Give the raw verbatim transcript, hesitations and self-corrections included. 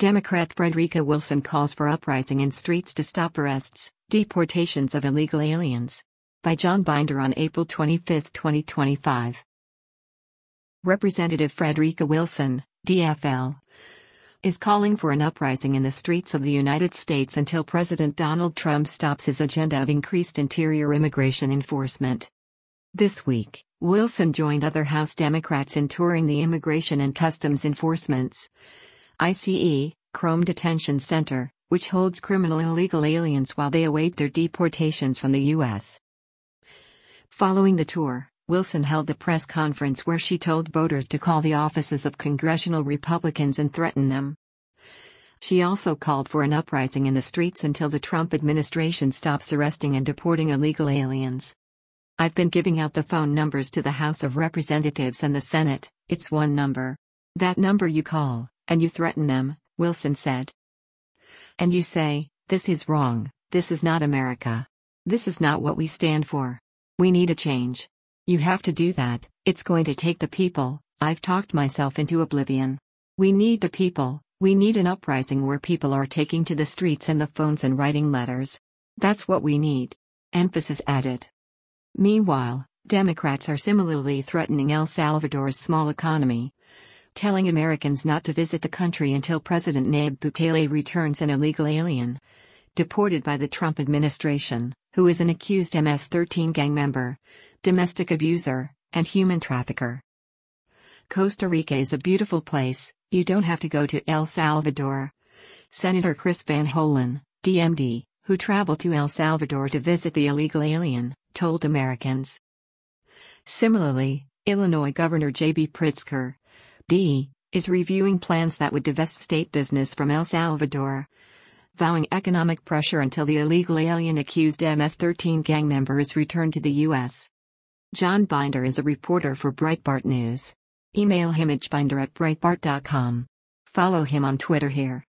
Democrat Frederica Wilson calls for uprising in streets to stop arrests, deportations of illegal aliens. By John Binder on April twenty-fifth, twenty twenty-five. Representative Frederica Wilson, D F L, is calling for an uprising in the streets of the United States until President Donald Trump stops his agenda of increased interior immigration enforcement. This week, Wilson joined other House Democrats in touring the Immigration and Customs Enforcement's I C E, Chrome Detention Center, which holds criminal illegal aliens while they await their deportations from the U S Following the tour, Wilson held a press conference where she told voters to call the offices of congressional Republicans and threaten them. She also called for an uprising in the streets until the Trump administration stops arresting and deporting illegal aliens. "I've been giving out the phone numbers to the House of Representatives and the Senate. It's one number. That number you call, and you threaten them," Wilson said. "And you say, this is wrong, this is not America. This is not what we stand for. We need a change. You have to do that, it's going to take the people. I've talked myself into oblivion. We need the people, we need an uprising where people are taking to the streets and the phones and writing letters. That's what we need." Emphasis added. Meanwhile, Democrats are similarly threatening El Salvador's small economy, telling Americans not to visit the country until President Nayib Bukele returns an illegal alien deported by the Trump administration, who is an accused M S thirteen gang member, domestic abuser, and human trafficker. "Costa Rica is a beautiful place, you don't have to go to El Salvador," Senator Chris Van Hollen, D M D, who traveled to El Salvador to visit the illegal alien, told Americans. Similarly, Illinois Governor J B Pritzker, D, is reviewing plans that would divest state business from El Salvador, vowing economic pressure until the illegal alien accused M S thirteen gang member is returned to the U S John Binder is a reporter for Breitbart News. Email him at binder at breitbart dot com. Follow him on Twitter here.